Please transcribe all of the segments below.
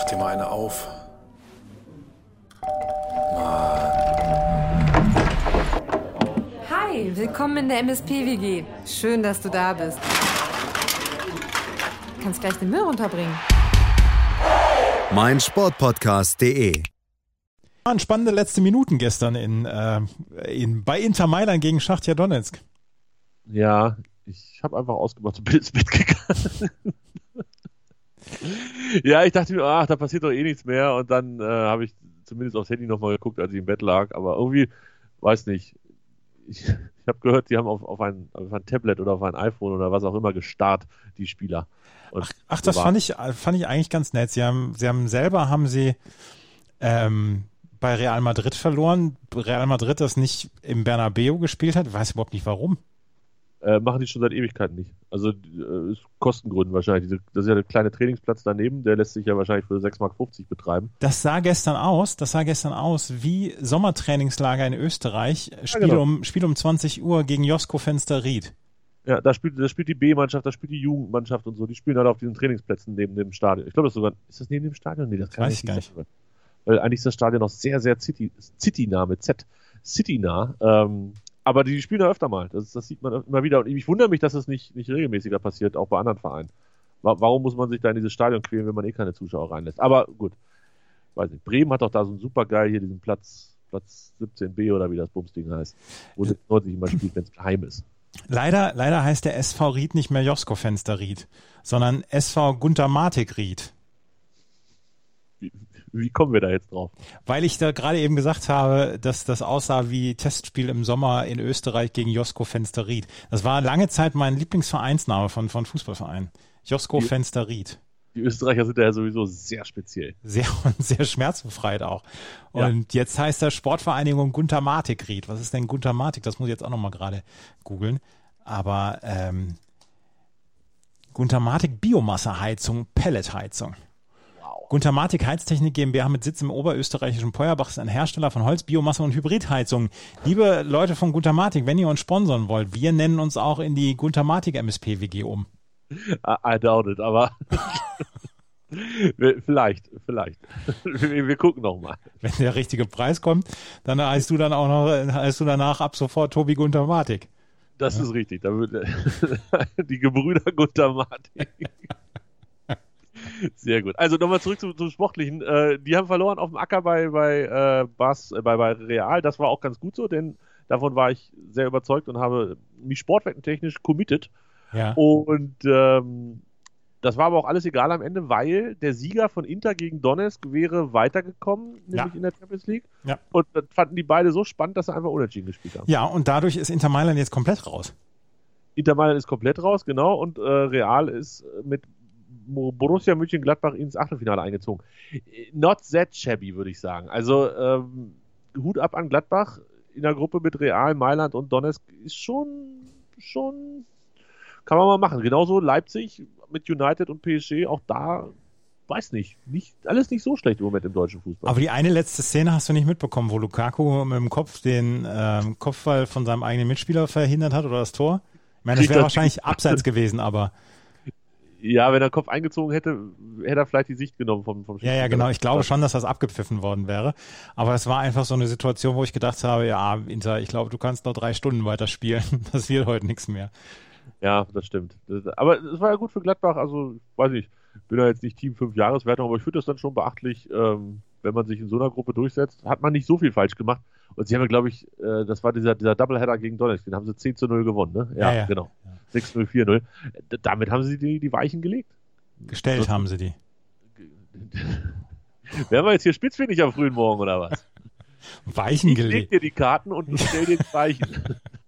dir mal eine auf. Hi, willkommen in der MSP-WG. Schön, dass du da bist. Du kannst gleich den Müll runterbringen. meinsportpodcast.de. Waren spannende letzte Minuten gestern bei Inter Mailand gegen Schachtar Donezk. Ja, ich habe einfach ausgemacht und bin ins Bett gegangen. Ja, ich dachte mir, da passiert doch eh nichts mehr. Und dann habe ich zumindest aufs Handy nochmal geguckt, als ich im Bett lag. Aber irgendwie, weiß nicht, ich habe gehört, die haben auf ein Tablet oder auf ein iPhone oder was auch immer gestarrt, die Spieler. Und Ach, das fand ich eigentlich ganz nett. Sie haben bei Real Madrid verloren. Real Madrid, das nicht im Bernabeu gespielt hat. Ich weiß überhaupt nicht, warum. Machen die schon seit Ewigkeiten nicht. Also aus Kostengründen wahrscheinlich. Das ist ja der kleine Trainingsplatz daneben, der lässt sich ja wahrscheinlich für 6,50 Mark betreiben. Das sah gestern aus wie Sommertrainingslager in Österreich. Spiel um 20 Uhr gegen Josko Fenster-Ried. Ja, da spielt die B-Mannschaft, da spielt die Jugendmannschaft und so. Die spielen halt auf diesen Trainingsplätzen neben dem Stadion. Ich glaube, ist das neben dem Stadion? Nee, das kann ich gar nicht sein. Weil eigentlich ist das Stadion noch sehr, sehr City-nah mit Z. City-nah. Aber die spielen da öfter mal. Das sieht man immer wieder. Und ich wundere mich, dass das nicht regelmäßiger passiert, auch bei anderen Vereinen. Warum muss man sich da in dieses Stadion quälen, wenn man eh keine Zuschauer reinlässt? Aber gut. Weiß nicht. Bremen hat doch da so einen super geil hier diesen Platz 17b oder wie das Bumsding heißt. Wo es deutlich immer spielt, wenn es geheim ist. Leider heißt der SV Ried nicht mehr Josko Fenster-Ried, sondern SV Gunter Matik-Ried. Wie kommen wir da jetzt drauf? Weil ich da gerade eben gesagt habe, dass das aussah wie Testspiel im Sommer in Österreich gegen Josko Fenster-Ried. Das war lange Zeit mein Lieblingsvereinsname von Fußballvereinen. Josko Fenster-Ried. Die Österreicher sind ja sowieso sehr speziell. Sehr schmerzbefreit auch. Und jetzt heißt das Sportvereinigung Gunter Matik-Ried. Was ist denn Gunter Matik? Das muss ich jetzt auch nochmal gerade googeln. Aber Gunter Matik Biomasseheizung, Pelletheizung. Gunter Matik Heiztechnik GmbH mit Sitz im oberösterreichischen Peuerbach ist ein Hersteller von Holz, Biomasse und Hybridheizungen. Liebe Leute von Gunter Matik, wenn ihr uns sponsern wollt, wir nennen uns auch in die Gunter Matik MSP-WG um. I doubt it, aber vielleicht. Wir gucken noch mal. Wenn der richtige Preis kommt, dann heißt du danach ab sofort Tobi Gunter Matik. Das ist richtig. Da wird die Gebrüder Gunter Matik. Sehr gut. Also nochmal zurück zum Sportlichen. Die haben verloren auf dem Acker bei Real. Das war auch ganz gut so, denn davon war ich sehr überzeugt und habe mich sportwettentechnisch committed. Ja. Und das war aber auch alles egal am Ende, weil der Sieger von Inter gegen Donezk wäre weitergekommen, nämlich in der Champions League. Ja. Und das fanden die beide so spannend, dass sie einfach unentschieden gespielt haben. Ja, und dadurch ist Inter Mailand jetzt komplett raus. Inter Mailand ist komplett raus, genau. Und Real ist mit Borussia Mönchengladbach ins Achtelfinale eingezogen. Not that shabby, würde ich sagen. Also Hut ab an Gladbach in der Gruppe mit Real, Mailand und Donetsk ist schon kann man mal machen. Genauso Leipzig mit United und PSG, auch da, weiß nicht alles nicht so schlecht im Moment im deutschen Fußball. Aber die eine letzte Szene hast du nicht mitbekommen, wo Lukaku mit dem Kopf den Kopfball von seinem eigenen Mitspieler verhindert hat oder das Tor? Ich meine, das wäre wahrscheinlich abseits gewesen, aber ja, wenn er den Kopf eingezogen hätte er vielleicht die Sicht genommen vom Schiedsrichter. Ja, genau. Ich glaube schon, dass das abgepfiffen worden wäre. Aber es war einfach so eine Situation, wo ich gedacht habe, ja, Inter, ich glaube, du kannst noch 3 Stunden weiterspielen. Das wird heute nichts mehr. Ja, das stimmt. Aber es war ja gut für Gladbach. Also, weiß ich, bin ja jetzt nicht Team 5-Jahreswertung, aber ich finde das dann schon beachtlich, wenn man sich in so einer Gruppe durchsetzt. Hat man nicht so viel falsch gemacht. Und sie haben ja, glaube ich, das war dieser Doubleheader gegen Donetsk, den haben sie 10-0 gewonnen, ne? Ja, genau. Ja. 6-0, 4-0. Damit haben sie die Weichen gelegt. Gestellt haben sie die. Werden wir jetzt hier spitzfindig am frühen Morgen, oder was? Weichen gelegt. Ich leg dir die Karten und stell dir die Weichen.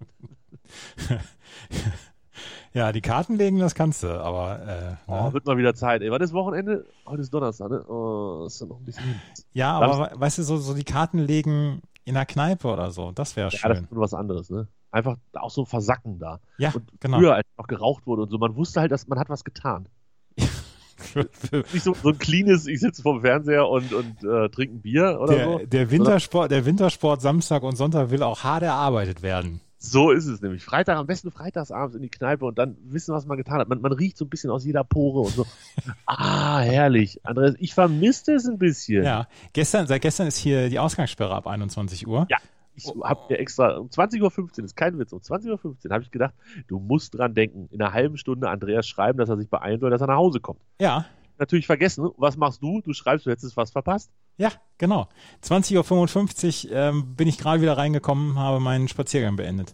Ja, die Karten legen, das kannst du, aber wird mal wieder Zeit. Ey, wann ist Wochenende? Heute ist Donnerstag, ne? Oh, ist ja noch ein bisschen hin. Ja, aber weißt du, so die Karten legen in der Kneipe oder so, das wäre schön. Ja, das ist nur was anderes, ne? Einfach auch so versacken da. Ja, und genau. Früher, als noch geraucht wurde und so, man wusste halt, dass man hat was getan. Nicht so ein cleanes, ich sitze vorm Fernseher und trinke ein Bier oder so. Der Wintersport Samstag und Sonntag will auch hart erarbeitet werden. So ist es nämlich. Freitag, am besten freitagsabends in die Kneipe und dann wissen, was man getan hat. Man riecht so ein bisschen aus jeder Pore und so. Herrlich. Andreas, ich vermisse es ein bisschen. Ja, seit gestern ist hier die Ausgangssperre ab 21 Uhr. Ja, ich habe mir extra um 20.15 Uhr, ist kein Witz, um 20.15 Uhr habe ich gedacht, du musst dran denken, in einer halben Stunde Andreas schreiben, dass er sich beeilen soll, dass er nach Hause kommt. Ja. Natürlich vergessen. Was machst du? Du schreibst, du hättest was verpasst. Ja, genau. 20.55 Uhr bin ich gerade wieder reingekommen, habe meinen Spaziergang beendet.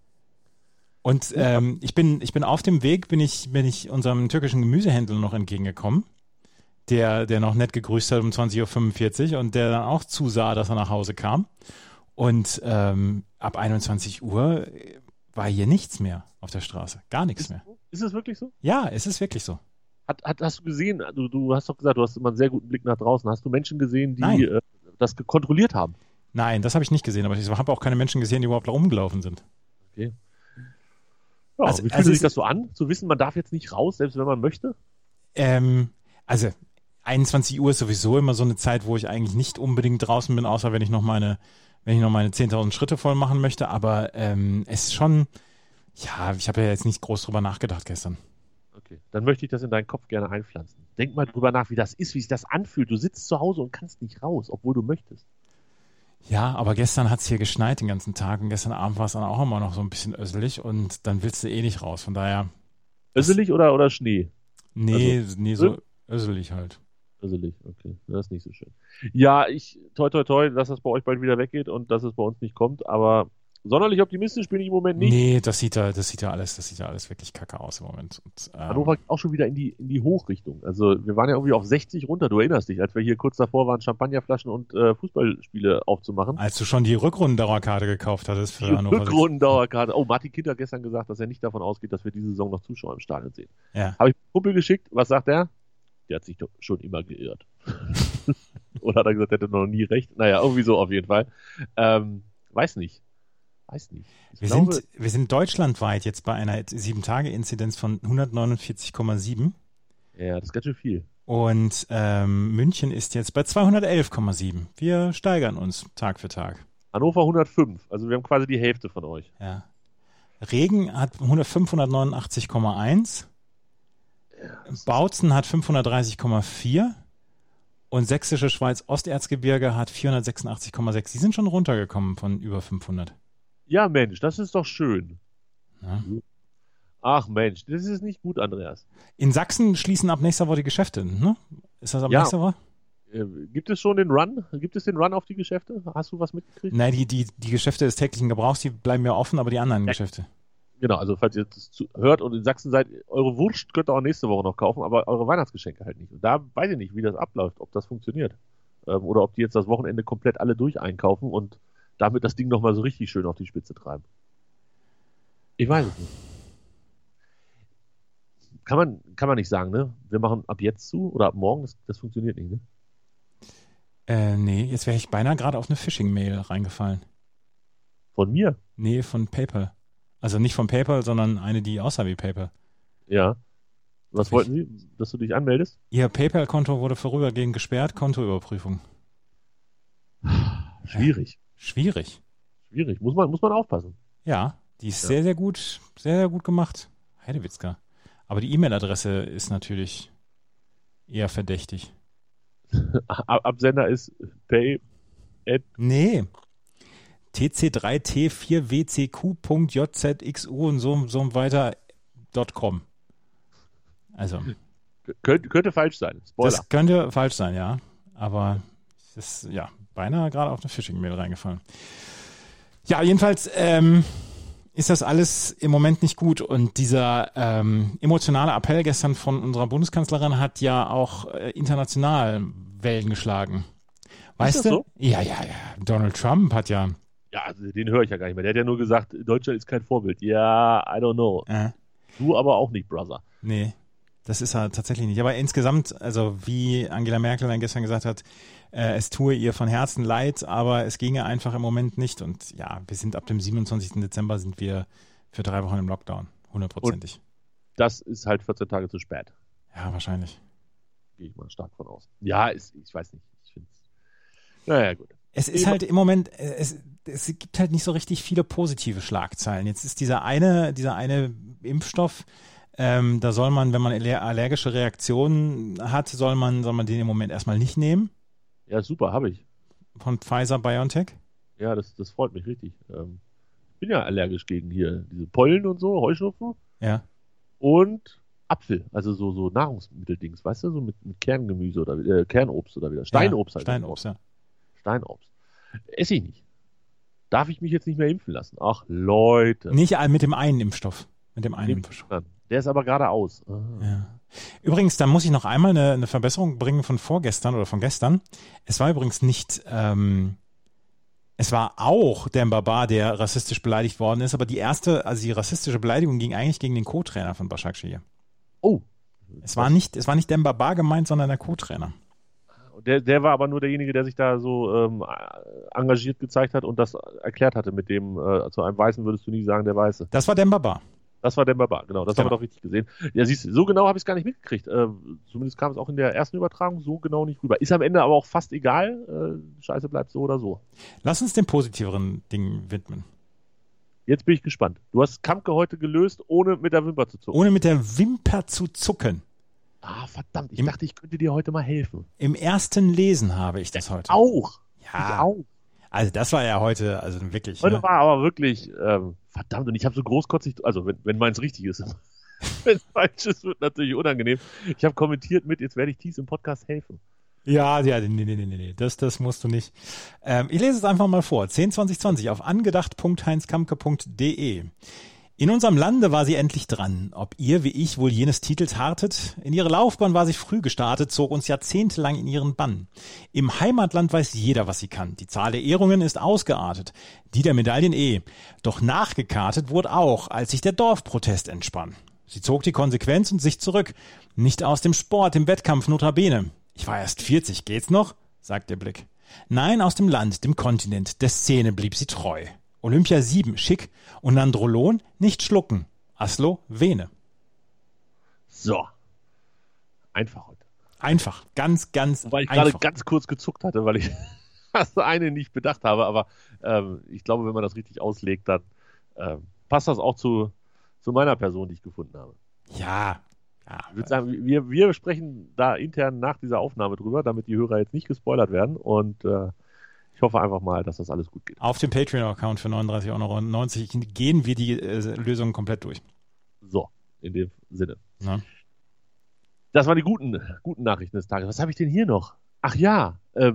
Und ich bin auf dem Weg, bin ich unserem türkischen Gemüsehändler noch entgegengekommen, der noch nett gegrüßt hat um 20.45 Uhr und der dann auch zusah, dass er nach Hause kam. Und ab 21 Uhr war hier nichts mehr auf der Straße. Gar nichts mehr. Ist es wirklich so? Ja, es ist wirklich so. Hast du gesehen, du hast doch gesagt, du hast immer einen sehr guten Blick nach draußen. Hast du Menschen gesehen, die das kontrolliert haben? Nein, das habe ich nicht gesehen, aber ich habe auch keine Menschen gesehen, die überhaupt da rumgelaufen sind. Okay. Ja, wie fühlt sich das so an, zu wissen, man darf jetzt nicht raus, selbst wenn man möchte? Also 21 Uhr ist sowieso immer so eine Zeit, wo ich eigentlich nicht unbedingt draußen bin, außer wenn ich noch meine 10.000 Schritte voll machen möchte. Aber es ist schon, ja, ich habe ja jetzt nicht groß drüber nachgedacht gestern. Okay, dann möchte ich das in deinen Kopf gerne einpflanzen. Denk mal drüber nach, wie das ist, wie sich das anfühlt. Du sitzt zu Hause und kannst nicht raus, obwohl du möchtest. Ja, aber gestern hat es hier geschneit den ganzen Tag und gestern Abend war es dann auch immer noch so ein bisschen össelig und dann willst du eh nicht raus, von daher. Össelig oder Schnee? Nee, so össelig halt. Össelig, okay, das ist nicht so schön. Ja, toi, dass das bei euch bald wieder weggeht und dass es bei uns nicht kommt, aber sonderlich optimistisch bin ich im Moment nicht. Nee, das sieht ja alles wirklich kacke aus im Moment. Und, Hannover geht auch schon wieder in die Hochrichtung. Also wir waren ja irgendwie auf 60 runter, du erinnerst dich, als wir hier kurz davor waren, Champagnerflaschen und Fußballspiele aufzumachen. Als du schon die Rückrundendauerkarte gekauft hattest für Hannover. Die Rückrundendauerkarte. Oh, Martin Kind hat gestern gesagt, dass er nicht davon ausgeht, dass wir diese Saison noch Zuschauer im Stadion sehen. Ja. Habe ich einen Kumpel geschickt, was sagt er? Der hat sich doch schon immer geirrt. Oder hat er gesagt, er hätte noch nie recht? Naja, irgendwie so auf jeden Fall. Weiß nicht. Wir sind deutschlandweit jetzt bei einer 7-Tage-Inzidenz von 149,7. Ja, das ist ganz schön viel. Und München ist jetzt bei 211,7. Wir steigern uns Tag für Tag. Hannover 105, also wir haben quasi die Hälfte von euch. Ja. Regen hat 589,1. Bautzen hat 530,4. Und Sächsische Schweiz Osterzgebirge hat 486,6. Die sind schon runtergekommen von über 500. Ja, Mensch, das ist doch schön. Ja. Ach Mensch, das ist nicht gut, Andreas. In Sachsen schließen ab nächster Woche die Geschäfte, ne? Ist das ab nächster Woche? Gibt es schon den Run? Gibt es den Run auf die Geschäfte? Hast du was mitgekriegt? Nein, die Geschäfte des täglichen Gebrauchs, die bleiben ja offen, aber die anderen Geschäfte. Genau, also falls ihr das hört und in Sachsen seid, eure Wurst könnt ihr auch nächste Woche noch kaufen, aber eure Weihnachtsgeschenke halt nicht. Und da weiß ich nicht, wie das abläuft, ob das funktioniert. Oder ob die jetzt das Wochenende komplett alle durch einkaufen und damit das Ding nochmal so richtig schön auf die Spitze treiben. Ich weiß es nicht. Kann man nicht sagen, ne? Wir machen ab jetzt zu oder ab morgen, das funktioniert nicht, ne? Nee, jetzt wäre ich beinahe gerade auf eine Phishing-Mail reingefallen. Von mir? Nee, von PayPal. Also nicht von PayPal, sondern eine, die aussah wie PayPal. Ja. Was wollten Sie? Dass du dich anmeldest? Ihr PayPal-Konto wurde vorübergehend gesperrt, Kontoüberprüfung. Schwierig. Schwierig. Muss man aufpassen. Ja, die ist sehr, sehr gut gemacht. Heidewitzka. Aber die E-Mail-Adresse ist natürlich eher verdächtig. Absender ist pay. Nee. tc3t4wcq.jzxu und so weiter.com. Also. Könnte falsch sein. Spoiler. Das könnte falsch sein, ja. Aber es ist beinahe gerade auf eine Phishing-Mail reingefallen. Ja, jedenfalls ist das alles im Moment nicht gut. Und dieser emotionale Appell gestern von unserer Bundeskanzlerin hat ja auch international Wellen geschlagen. Weißt ist das du? So? Ja. Donald Trump hat ja. Ja, also den höre ich ja gar nicht mehr. Der hat ja nur gesagt, Deutschland ist kein Vorbild. Ja, I don't know. Du aber auch nicht, Brother. Nee, das ist er tatsächlich nicht. Aber insgesamt, also wie Angela Merkel dann gestern gesagt hat, es tue ihr von Herzen leid, aber es ginge einfach im Moment nicht. Und ja, wir sind ab dem 27. Dezember sind wir für 3 Wochen im Lockdown. 100%. Das ist halt 14 Tage zu spät. Ja, wahrscheinlich. Gehe ich mal stark von aus. Ja, ich weiß nicht. Ich finde es. Naja, gut. Es ist halt im Moment, es gibt halt nicht so richtig viele positive Schlagzeilen. Jetzt ist dieser eine Impfstoff, da soll man, wenn man allergische Reaktionen hat, soll man den im Moment erstmal nicht nehmen. Ja, super, habe ich. Von Pfizer-BioNTech? Ja, das freut mich richtig. Ich bin ja allergisch gegen hier diese Pollen und so, Heuschnupfen. Ja. Und Apfel, also so Nahrungsmitteldings, weißt du, so mit Kerngemüse oder Kernobst oder wieder. Steinobst halt. Steinobst, ja. Steinobst. Esse ich nicht. Darf ich mich jetzt nicht mehr impfen lassen? Ach, Leute. Nicht mit dem einen Impfstoff. Mit dem einen Impfstoff. Der ist aber gerade aus. Ja. Übrigens, da muss ich noch einmal eine Verbesserung bringen von vorgestern oder von gestern. Es war übrigens nicht, es war auch Demba Ba, der rassistisch beleidigt worden ist, aber die rassistische Beleidigung ging eigentlich gegen den Co-Trainer von Başakşehir. Oh. Es war nicht Demba Ba gemeint, sondern der Co-Trainer. Der war aber nur derjenige, der sich da so engagiert gezeigt hat und das erklärt hatte mit dem, zu einem Weißen würdest du nie sagen, der Weiße. Das war Demba Ba. Das war Demba Ba, genau. Das haben wir doch richtig gesehen. Ja, siehst du, so genau habe ich es gar nicht mitgekriegt. Zumindest kam es auch in der ersten Übertragung so genau nicht rüber. Ist am Ende aber auch fast egal. Scheiße bleibt so oder so. Lass uns den positiveren Dingen widmen. Jetzt bin ich gespannt. Du hast Kampke heute gelöst, ohne mit der Wimper zu zucken. Ohne mit der Wimper zu zucken. Ah, verdammt. Ich dachte, ich könnte dir heute mal helfen. Im ersten Lesen habe ich das heute. Auch. Ja. Ich auch. Also das war ja heute, also wirklich. Heute war aber wirklich, verdammt, und ich habe so großkotzig, also wenn meins richtig ist, wenn es falsch ist, wird natürlich unangenehm. Ich habe kommentiert jetzt werde ich Thies im Podcast helfen. Ja, nee, das musst du nicht. Ich lese es einfach mal vor. 10/2020 auf angedacht.heinzkamke.de. In unserem Lande war sie endlich dran. Ob ihr, wie ich, wohl jenes Titels hartet? In ihre Laufbahn war sie früh gestartet, zog uns jahrzehntelang in ihren Bann. Im Heimatland weiß jeder, was sie kann. Die Zahl der Ehrungen ist ausgeartet. Die der Medaillen Doch nachgekartet wurde auch, als sich der Dorfprotest entspann. Sie zog die Konsequenz und sich zurück. Nicht aus dem Sport, im Wettkampf notabene. Ich war erst 40, geht's noch? Sagt der Blick. Nein, aus dem Land, dem Kontinent, der Szene blieb sie treu. Olympia 7, schick. Und Nandrolon, nicht schlucken. Aslo, Vene. So. Einfach heute. Einfach. Ganz, ganz einfach. Weil ich gerade ganz kurz gezuckt hatte, weil ich das eine nicht bedacht habe. Aber ich glaube, wenn man das richtig auslegt, dann passt das auch zu meiner Person, die ich gefunden habe. Ja. Ich würde sagen, wir sprechen da intern nach dieser Aufnahme drüber, damit die Hörer jetzt nicht gespoilert werden. Und ich hoffe einfach mal, dass das alles gut geht. Auf dem Patreon-Account für 39,90 € gehen wir die Lösungen komplett durch. So, in dem Sinne. Na? Das waren die guten Nachrichten des Tages. Was habe ich denn hier noch? Ach ja,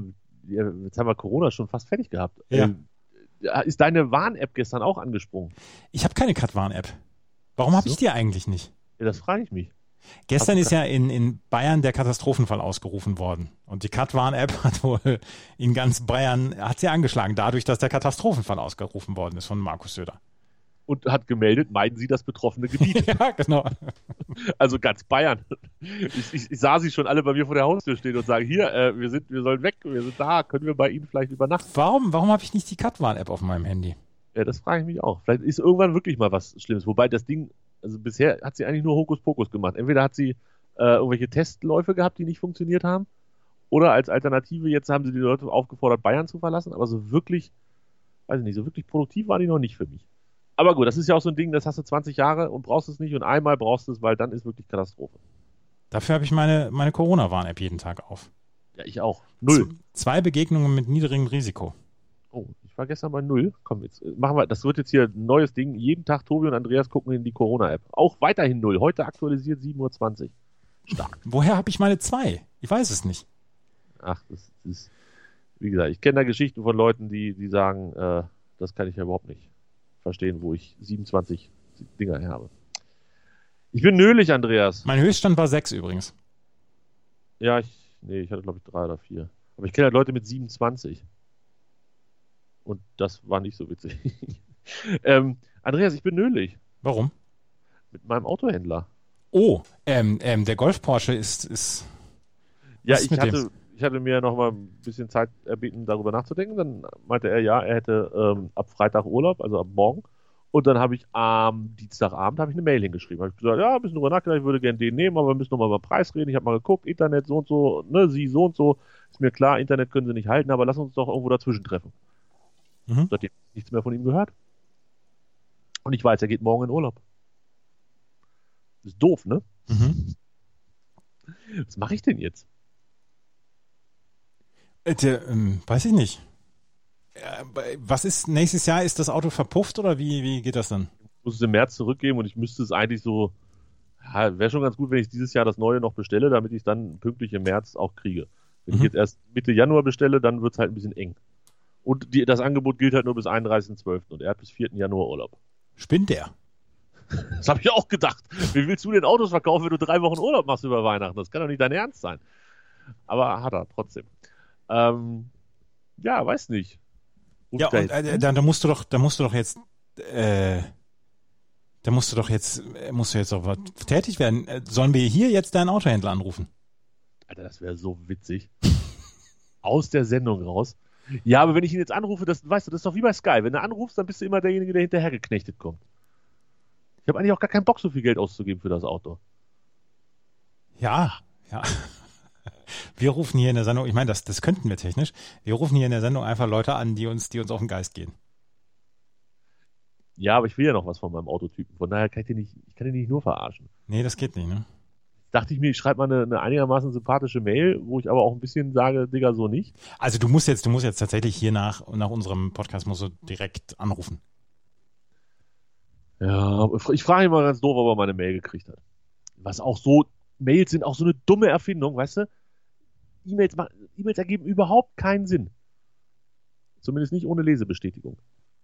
jetzt haben wir Corona schon fast fertig gehabt. Ja. Ist deine Warn-App gestern auch angesprungen? Ich habe keine Cut-Warn-App. Warum habe ich die eigentlich nicht? Ja, das frage ich mich. Gestern ist ja in Bayern der Katastrophenfall ausgerufen worden. Und die Cut-Warn-App hat wohl in ganz Bayern, hat sie angeschlagen, dadurch, dass der Katastrophenfall ausgerufen worden ist von Markus Söder. Und hat gemeldet, meiden Sie das betroffene Gebiet. Ja, genau. Also ganz Bayern. Ich sah sie schon alle bei mir vor der Haustür stehen und sagen, hier, wir sollen weg, wir sind da, können wir bei Ihnen vielleicht übernachten? Warum habe ich nicht die Cut-Warn-App auf meinem Handy? Ja, das frage ich mich auch. Vielleicht ist irgendwann wirklich mal was Schlimmes. Wobei das Ding, also bisher hat sie eigentlich nur Hokuspokus gemacht. Entweder hat sie irgendwelche Testläufe gehabt, die nicht funktioniert haben, oder als Alternative, jetzt haben sie die Leute aufgefordert, Bayern zu verlassen, aber so wirklich, weiß ich nicht, so wirklich produktiv war die noch nicht für mich. Aber gut, das ist ja auch so ein Ding, das hast du 20 Jahre und brauchst es nicht und einmal brauchst du es, weil dann ist wirklich Katastrophe. Dafür habe ich meine Corona-Warn-App jeden Tag auf. Ja, ich auch. 0. 2 Begegnungen mit niedrigem Risiko. Oh, ich war gestern bei 0. Komm, jetzt machen wir, das wird jetzt hier ein neues Ding. Jeden Tag Tobi und Andreas gucken in die Corona-App. Auch weiterhin 0. Heute aktualisiert 7:20 Uhr. Stark. Woher habe ich meine 2? Ich weiß es nicht. Ach, das ist, wie gesagt, ich kenne da Geschichten von Leuten, die sagen, das kann ich ja überhaupt nicht verstehen, wo ich 27 Dinger her habe. Ich bin nölig, Andreas. Mein Höchststand war 6 übrigens. Ja, ich hatte glaube ich 3 oder 4. Aber ich kenne halt Leute mit 27. Und das war nicht so witzig. Andreas, ich bin nölig. Warum? Mit meinem Autohändler. Oh, der Golf Porsche ist ja, ich hatte mir noch mal ein bisschen Zeit erbeten, darüber nachzudenken. Dann meinte er, ja, er hätte ab Freitag Urlaub, also ab morgen. Und dann habe ich am Dienstagabend eine Mail hingeschrieben. Habe ich gesagt, ja, ein bisschen drüber nachgedacht, ich würde gerne den nehmen, aber wir müssen noch mal über den Preis reden. Ich habe mal geguckt, Internet so und so, ne, sie so und so. ist mir klar, Internet können sie nicht halten, aber lass uns doch irgendwo dazwischen treffen. Seitdem habe ich nichts mehr von ihm gehört. Und ich weiß, er geht morgen in Urlaub. Ist doof, ne? Was mache ich denn jetzt? Weiß ich nicht. Was ist nächstes Jahr? Ist das Auto verpufft oder wie geht das dann? Ich muss es im März zurückgeben und ich müsste es eigentlich so, ja, wäre schon ganz gut, wenn ich dieses Jahr das Neue noch bestelle, damit ich es dann pünktlich im März auch kriege. Wenn ich jetzt erst Mitte Januar bestelle, dann wird es halt ein bisschen eng. Und das Angebot gilt halt nur bis 31.12. und er hat bis 4. Januar Urlaub. Spinnt der? Das habe ich auch gedacht. Wie willst du denn Autos verkaufen, wenn du 3 Wochen Urlaub machst über Weihnachten? Das kann doch nicht dein Ernst sein. Aber hat er trotzdem. Ja, weiß nicht. Ja, und da musst du doch jetzt auch tätig werden. Sollen wir hier jetzt deinen Autohändler anrufen? Alter, das wäre so witzig. Aus der Sendung raus. Ja, aber wenn ich ihn jetzt anrufe, weißt du, das ist doch wie bei Sky. Wenn du anrufst, dann bist du immer derjenige, der hinterher geknechtet kommt. Ich habe eigentlich auch gar keinen Bock, so viel Geld auszugeben für das Auto. Ja. Wir rufen hier in der Sendung, ich meine, das könnten wir technisch, wir rufen hier in der Sendung einfach Leute an, die uns auf den Geist gehen. Ja, aber ich will ja noch was von meinem Autotypen. Von daher kann ich kann den nicht nur verarschen. Nee, das geht nicht, ne? Dachte ich mir, ich schreibe mal eine einigermaßen sympathische Mail, wo ich aber auch ein bisschen sage, Digga, so nicht. Also du musst jetzt tatsächlich hier nach unserem Podcast musst du direkt anrufen. Ja, ich frage ihn mal ganz doof, ob er meine Mail gekriegt hat. Mails sind auch so eine dumme Erfindung, weißt du? E-Mails ergeben überhaupt keinen Sinn. Zumindest nicht ohne Lesebestätigung.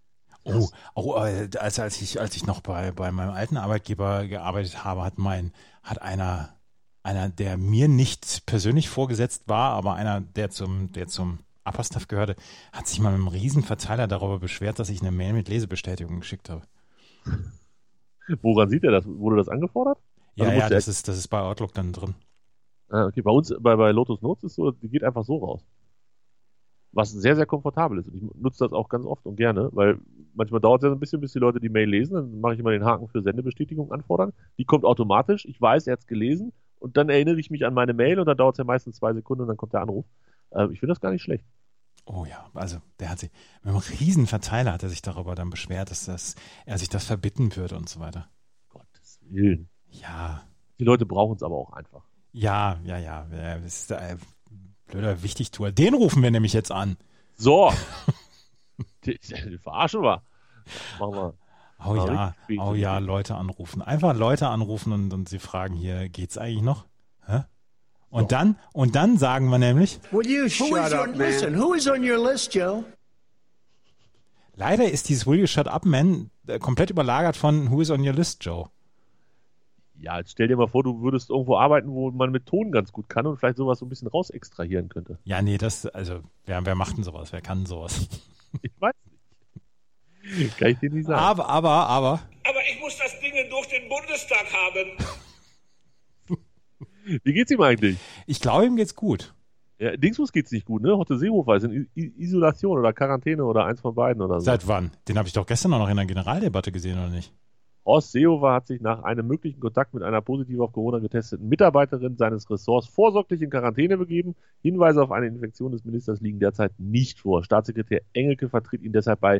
Als ich noch bei meinem alten Arbeitgeber gearbeitet habe, hat einer, der mir nicht persönlich vorgesetzt war, aber einer, der zum Upper Staff gehörte, hat sich mal mit einem Riesenverteiler darüber beschwert, dass ich eine Mail mit Lesebestätigung geschickt habe. Woran sieht er das? Wurde das angefordert? Ja, das ist bei Outlook dann drin. Okay, bei uns, bei Lotus Notes ist so, die geht einfach so raus. Was sehr, sehr komfortabel ist. Und ich nutze das auch ganz oft und gerne, weil manchmal dauert es ja so ein bisschen, bis die Leute die Mail lesen. Dann mache ich immer den Haken für Sendebestätigung anfordern. Die kommt automatisch. Ich weiß, er hat es gelesen. Und dann erinnere ich mich an meine Mail und dann dauert es ja meistens 2 Sekunden und dann kommt der Anruf. Ich finde das gar nicht schlecht. Oh ja, also der hat sich, mit einem riesen Verteiler hat er sich darüber dann beschwert, dass er sich das verbitten würde und so weiter. Gottes Willen. Ja. Die Leute brauchen es aber auch einfach. Ja. Das ist blöder Wichtigtuer. Den rufen wir nämlich jetzt an. So. Die verarschen wir. Machen wir. Oh ja, Leute anrufen. Einfach Leute anrufen und sie fragen hier, geht's eigentlich noch? Hä? Und dann sagen wir nämlich, Will you shut up, man? Listen, who is on your list, Joe? Leider ist dieses Will you shut up, man komplett überlagert von Who is on your list, Joe. Ja, jetzt stell dir mal vor, du würdest irgendwo arbeiten, wo man mit Ton ganz gut kann und vielleicht sowas so ein bisschen raus extrahieren könnte. Ja, nee, wer macht denn sowas? Wer kann sowas? Ich weiß nicht. Kann ich dir nicht sagen. Aber. Aber ich muss das Ding durch den Bundestag haben. Wie geht's ihm eigentlich? Ich glaube, ihm geht's gut. Ja, Dingsbus geht's nicht gut, ne? Hotte Seehofer ist in Isolation oder Quarantäne oder eins von beiden oder so. Seit wann? Den habe ich doch gestern noch in der Generaldebatte gesehen, oder nicht? Horst Seehofer hat sich nach einem möglichen Kontakt mit einer positiv auf Corona getesteten Mitarbeiterin seines Ressorts vorsorglich in Quarantäne begeben. Hinweise auf eine Infektion des Ministers liegen derzeit nicht vor. Staatssekretär Engelke vertritt ihn deshalb bei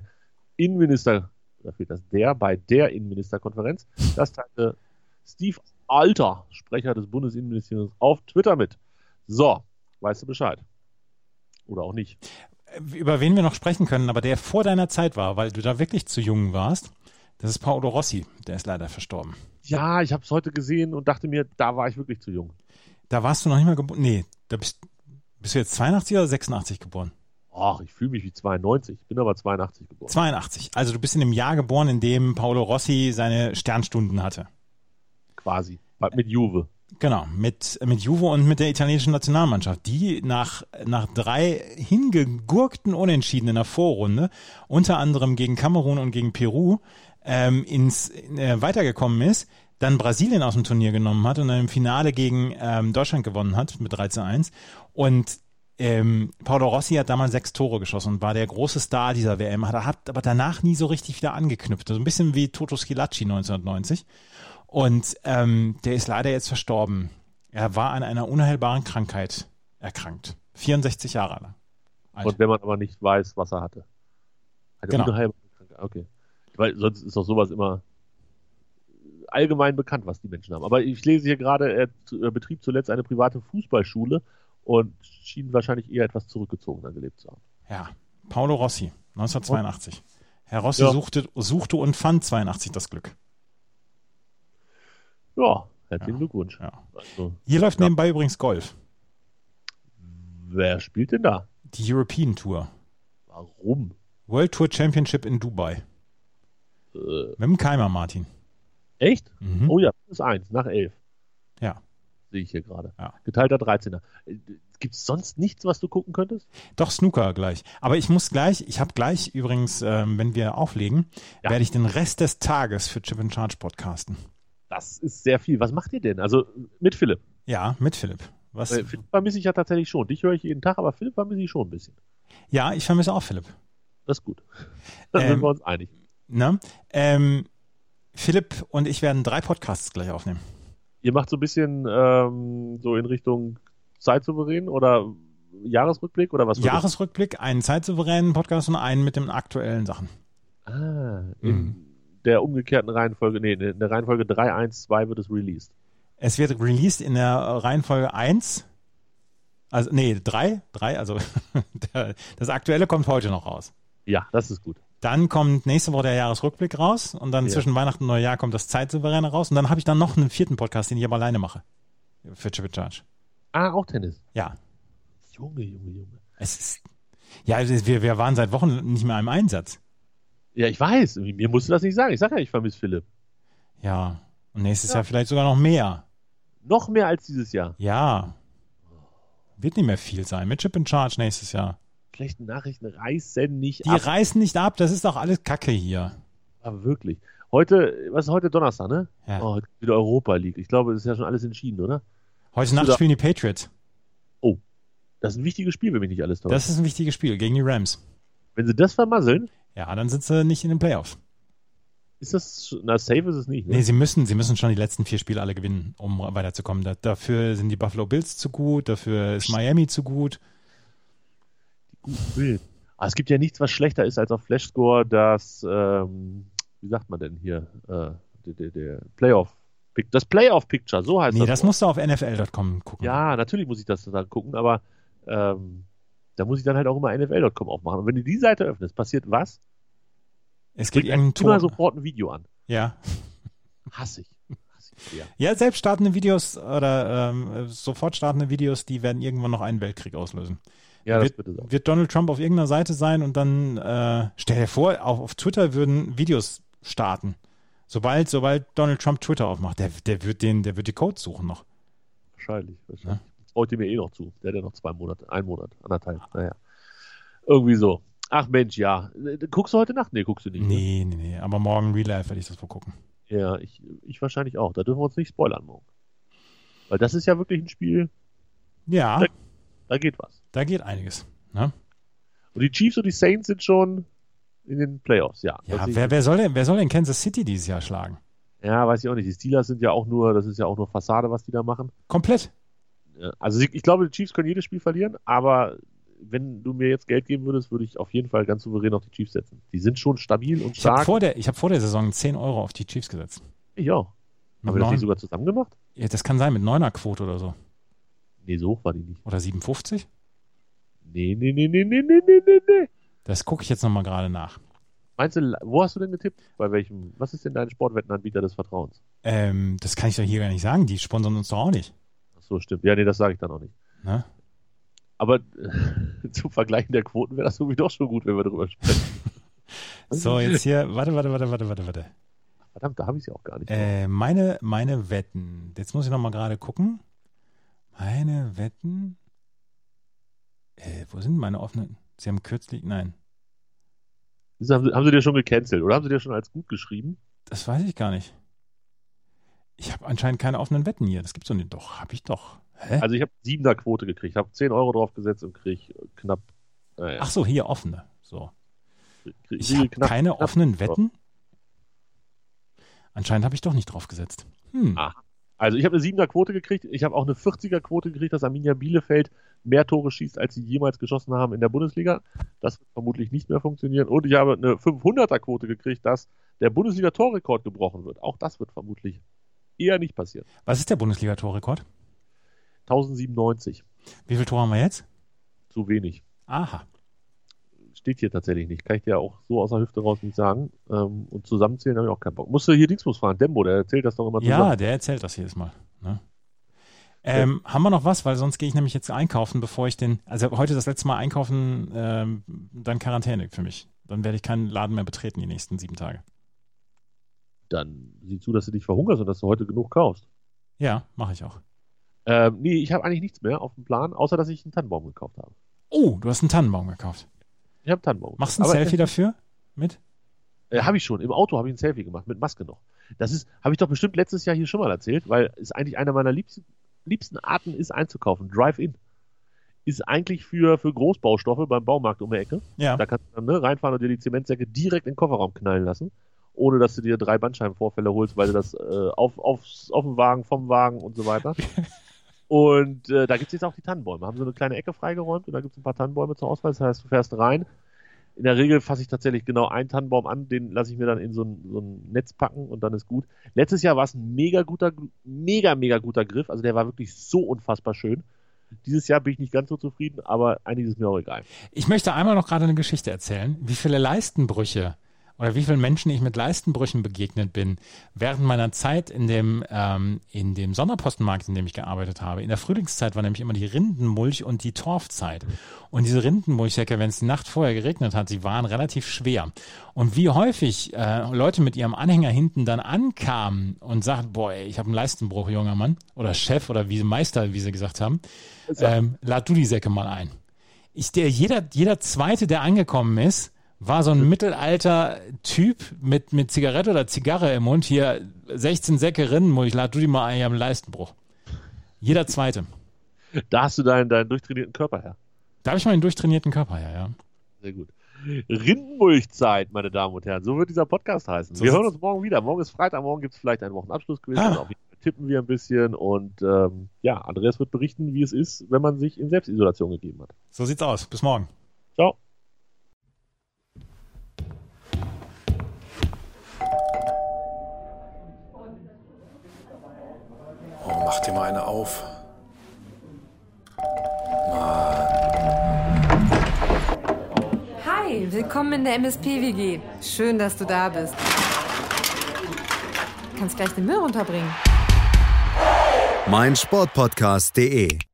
der Innenministerkonferenz. Das teilte Steve Alter, Sprecher des Bundesinnenministeriums, auf Twitter mit. So, weißt du Bescheid? Oder auch nicht. Über wen wir noch sprechen können, aber der vor deiner Zeit war, weil du da wirklich zu jung warst, das ist Paolo Rossi. Der ist leider verstorben. Ja, ich habe es heute gesehen und dachte mir, da war ich wirklich zu jung. Da warst du noch nicht mal geboren? Nee, da bist du jetzt 82 oder 86 geboren? Ach, ich fühle mich wie 92. Ich bin aber 82 geboren. 82. Also du bist in dem Jahr geboren, in dem Paolo Rossi seine Sternstunden hatte. Quasi. Mit Juve. Genau, mit Juve und mit der italienischen Nationalmannschaft, die nach 3 hingegurkten Unentschieden in der Vorrunde, unter anderem gegen Kamerun und gegen Peru, weitergekommen ist, dann Brasilien aus dem Turnier genommen hat und dann im Finale gegen Deutschland gewonnen hat mit 3:1. Und Paolo Rossi hat damals 6 Tore geschossen und war der große Star dieser WM, hat aber danach nie so richtig wieder angeknüpft. Also ein bisschen wie Toto Schillaci 1990. Und der ist leider jetzt verstorben. Er war an einer unheilbaren Krankheit erkrankt. 64 Jahre lang. Alt. Und wenn man aber nicht weiß, was er hatte. Genau. Okay. Weil sonst ist doch sowas immer allgemein bekannt, was die Menschen haben. Aber ich lese hier gerade, er betrieb zuletzt eine private Fußballschule und schien wahrscheinlich eher etwas zurückgezogener gelebt zu haben. Ja, Paolo Rossi, 1982. Herr Rossi suchte und fand 82 das Glück. Ja, herzlichen Glückwunsch. Ja. Also, hier läuft nebenbei übrigens Golf. Wer spielt denn da? Die European Tour. Warum? World Tour Championship in Dubai. Mit dem Keimer, Martin. Echt? Mhm. Oh ja, plus 1 nach 11. Ja. Sehe ich hier gerade. Ja. Geteilter 13er. Gibt es sonst nichts, was du gucken könntest? Doch, Snooker gleich. Aber ich habe gleich übrigens, wenn wir auflegen, werde ich den Rest des Tages für Chip and Charge podcasten. Das ist sehr viel. Was macht ihr denn? Also mit Philipp? Ja, mit Philipp. Philipp vermisse ich ja tatsächlich schon. Dich höre ich jeden Tag, aber Philipp vermisse ich schon ein bisschen. Ja, ich vermisse auch Philipp. Das ist gut. Dann sind wir uns einig. Ne? Philipp und ich werden 3 Podcasts gleich aufnehmen. Ihr macht so ein bisschen so in Richtung Zeitsouverän oder Jahresrückblick oder was? Jahresrückblick, einen zeitsouveränen Podcast und einen mit den aktuellen Sachen. In der umgekehrten Reihenfolge, in der Reihenfolge 3, 1, 2 wird es released. Es wird released in der Reihenfolge 1, also 3, also das aktuelle kommt heute noch raus. Ja, das ist gut. Dann kommt nächste Woche der Jahresrückblick raus und dann zwischen Weihnachten und Neujahr kommt das Zeitsouveräne raus und dann habe ich dann noch einen 4. Podcast, den ich aber alleine mache. Für Chip and Charge. Auch Tennis? Ja. Junge. Es ist, wir waren seit Wochen nicht mehr im Einsatz. Ja, ich weiß. Mir musst du das nicht sagen. Ich sage ja, ich vermisse Philipp. Ja. Und nächstes Jahr vielleicht sogar noch mehr. Noch mehr als dieses Jahr? Ja. Wird nicht mehr viel sein. Mit Chip and Charge nächstes Jahr. Schlechte Nachrichten reißen nicht ab. Die reißen nicht ab. Das ist doch alles Kacke hier. Aber wirklich. Was ist heute Donnerstag, ne? Ja. Heute wieder Europa League. Ich glaube, das ist ja schon alles entschieden, oder? Heute Nacht spielen die Patriots. Oh. Das ist ein wichtiges Spiel, wenn mich nicht alles täuscht. Das ist ein wichtiges Spiel gegen die Rams. Wenn sie das vermasseln? Ja, dann sind sie nicht in den Playoffs. Ist das, safe ist es nicht, ne? Nee, sie müssen schon die letzten 4 Spiele alle gewinnen, um weiterzukommen. Dafür sind die Buffalo Bills zu gut, dafür ist Miami zu gut. Aber es gibt ja nichts, was schlechter ist als auf Flashscore das, wie sagt man denn hier, der das Playoff-Picture, so heißt das. Nee, das musst du auf NFL.com gucken. Ja, natürlich muss ich das dann gucken, aber da muss ich dann halt auch immer NFL.com aufmachen. Und wenn du die Seite öffnest, passiert was? Es geht irgendein Tor. Immer sofort ein Video an. Ja. Hasse ich. Ja, selbst startende Videos oder sofort startende Videos, die werden irgendwann noch einen Weltkrieg auslösen. Ja, das bitte sein. Wird Donald Trump auf irgendeiner Seite sein und dann, stell dir vor, auf Twitter würden Videos starten. Sobald Donald Trump Twitter aufmacht, der wird die Codes suchen noch. Wahrscheinlich. Ja? Das traut ihr mir noch zu. Der hat ja noch 2 Monate, 1 Monat, 1,5. Naja. Irgendwie so. Ach Mensch, ja. Guckst du heute Nacht? Nee, guckst du nicht. Nee. Aber morgen Real Life werde ich das wohl gucken. Ja, ich wahrscheinlich auch. Da dürfen wir uns nicht spoilern morgen. Weil das ist ja wirklich ein Spiel. Ja. Da geht was. Da geht einiges. Ne? Und die Chiefs und die Saints sind schon in den Playoffs, ja. Ja, wer soll denn Kansas City dieses Jahr schlagen? Ja, weiß ich auch nicht. Die Steelers sind ja auch nur, das ist ja auch nur Fassade, was die da machen. Komplett. Ja, also ich glaube, die Chiefs können jedes Spiel verlieren, aber wenn du mir jetzt Geld geben würdest, würde ich auf jeden Fall ganz souverän auf die Chiefs setzen. Die sind schon stabil und stark. Ich habe vor der Saison 10 Euro auf die Chiefs gesetzt. Ich auch. Haben wir das nicht sogar zusammen gemacht? Ja, das kann sein, mit 9er-Quote oder so. Nee, so hoch war die nicht. Oder 57? Nee. Das gucke ich jetzt nochmal gerade nach. Meinst du, wo hast du denn getippt? Was ist denn dein Sportwettenanbieter des Vertrauens? Das kann ich doch hier gar nicht sagen. Die sponsern uns doch auch nicht. Ach so, stimmt. Ja, nee, das sage ich dann auch nicht. Na? Aber zum Vergleichen der Quoten wäre das irgendwie doch schon gut, wenn wir darüber sprechen. So, jetzt hier, warte. Verdammt, da habe ich sie auch gar nicht. Meine Wetten. Jetzt muss ich nochmal gerade gucken. Meine Wetten. Wo sind meine offenen? Sie haben kürzlich, nein. Haben sie dir schon gecancelt oder haben sie dir schon als gut geschrieben? Das weiß ich gar nicht. Ich habe anscheinend keine offenen Wetten hier. Das gibt's doch nicht. Doch, habe ich doch. Hä? Also ich habe 7er Quote gekriegt. Ich habe 10 Euro draufgesetzt und kriege knapp. Ach so, hier offene. So. Ich habe knapp, keine knapp offenen Wetten. Anscheinend habe ich doch nicht draufgesetzt. Also Also ich habe eine 7er-Quote gekriegt, ich habe auch eine 40er-Quote gekriegt, dass Arminia Bielefeld mehr Tore schießt, als sie jemals geschossen haben in der Bundesliga. Das wird vermutlich nicht mehr funktionieren. Und ich habe eine 500er-Quote gekriegt, dass der Bundesliga-Torrekord gebrochen wird. Auch das wird vermutlich eher nicht passieren. Was ist der Bundesliga-Torrekord? 1097. Wie viele Tore haben wir jetzt? Zu wenig. Aha. Steht hier tatsächlich nicht. Kann ich dir auch so aus der Hüfte raus nicht sagen. Und zusammenzählen habe ich auch keinen Bock. Musst du hier Dingsbus fragen, Dembo, der erzählt das doch immer zusammen. Ja, der erzählt das jedes Mal. Ne? Haben wir noch was? Weil sonst gehe ich nämlich jetzt einkaufen, bevor ich also heute das letzte Mal einkaufen, dann Quarantäne für mich. Dann werde ich keinen Laden mehr betreten die nächsten 7 Tage. Dann sieh zu, dass du dich verhungerst und dass du heute genug kaufst. Ja, mache ich auch. Nee, ich habe eigentlich nichts mehr auf dem Plan, außer dass ich einen Tannenbaum gekauft habe. Oh, du hast einen Tannenbaum gekauft. Ich habe einen Tannenbaum gekauft. Machst du ein Selfie dafür? Mit? Habe ich schon. Im Auto habe ich ein Selfie gemacht, mit Maske noch. Das habe ich doch bestimmt letztes Jahr hier schon mal erzählt, weil es eigentlich einer meiner liebsten Arten ist, einzukaufen. Drive-In. Ist eigentlich für Großbaustoffe beim Baumarkt um die Ecke. Ja. Da kannst du dann reinfahren und dir die Zementsäcke direkt in den Kofferraum knallen lassen, ohne dass du dir 3 Bandscheibenvorfälle holst, weil du das auf dem Wagen, vom Wagen und so weiter. Und da gibt es jetzt auch die Tannenbäume. Haben so eine kleine Ecke freigeräumt und da gibt es ein paar Tannenbäume zur Auswahl. Das heißt, du fährst rein. In der Regel fasse ich tatsächlich genau einen Tannenbaum an, den lasse ich mir dann in so ein Netz packen und dann ist gut. Letztes Jahr war es ein mega guter Griff. Also der war wirklich so unfassbar schön. Dieses Jahr bin ich nicht ganz so zufrieden, aber einiges ist mir auch egal. Ich möchte einmal noch gerade eine Geschichte erzählen, wie viele Leistenbrüche oder wie vielen Menschen ich mit Leistenbrüchen begegnet bin während meiner Zeit in dem Sonderpostenmarkt, in dem ich gearbeitet habe. In der Frühlingszeit war nämlich immer die Rindenmulch- und die Torfzeit. Und diese Rindenmulchsäcke, wenn es die Nacht vorher geregnet hat, sie waren relativ schwer. Und wie häufig Leute mit ihrem Anhänger hinten dann ankamen und sagten, boah, ey, ich habe einen Leistenbruch, junger Mann, oder Chef oder Meister, wie sie gesagt haben, lad du die Säcke mal ein. Jeder Zweite, der angekommen ist, war so ein Mittelalter-Typ mit Zigarette oder Zigarre im Mund. Hier 16 Säcke Rindenmulch, lad du die mal ein, ich habe einen Leistenbruch. Jeder Zweite. Da hast du deinen durchtrainierten Körper her. Da habe ich meinen durchtrainierten Körper her, ja. Sehr gut. Rindenmulchzeit, meine Damen und Herren. So wird dieser Podcast heißen. Wir hören uns morgen wieder. Morgen ist Freitag, morgen gibt es vielleicht einen Wochenabschlussquiz. Also auf jeden Fall tippen wir ein bisschen und Andreas wird berichten, wie es ist, wenn man sich in Selbstisolation gegeben hat. So sieht's aus. Bis morgen. Ciao. Oh, mach dir mal eine auf. Mann. Hi, willkommen in der MSP-WG. Schön, dass du da bist. Du kannst gleich den Müll runterbringen. meinsportpodcast.de